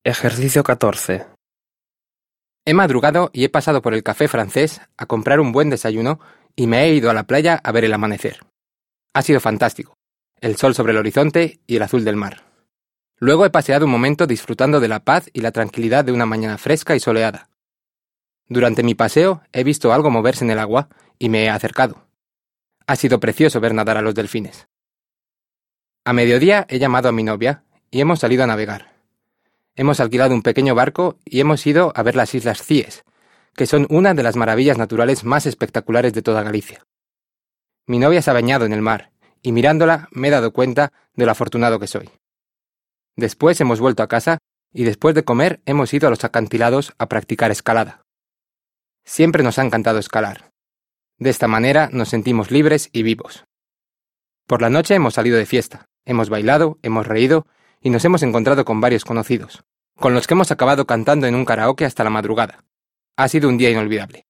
Ejercicio 14. He madrugado y he pasado por el café francés a comprar un buen desayuno y me he ido a la playa a ver el amanecer. Ha sido fantástico, el sol sobre el horizonte y el azul del mar. Luego he paseado un momento disfrutando de la paz y la tranquilidad de una mañana fresca y soleada. Durante mi paseo he visto algo moverse en el agua y me he acercado. Ha sido precioso ver nadar a los delfines. A mediodía he llamado a mi novia y hemos salido a navegar. Hemos alquilado un pequeño barco y hemos ido a ver las Islas Cíes, que son una de las maravillas naturales más espectaculares de toda Galicia. Mi novia se ha bañado en el mar, y mirándola me he dado cuenta de lo afortunado que soy. Después hemos vuelto a casa, y después de comer hemos ido a los acantilados a practicar escalada. Siempre nos ha encantado escalar. De esta manera nos sentimos libres y vivos. Por la noche hemos salido de fiesta, hemos bailado, hemos reído, y nos hemos encontrado con varios conocidos, con los que hemos acabado cantando en un karaoke hasta la madrugada. Ha sido un día inolvidable.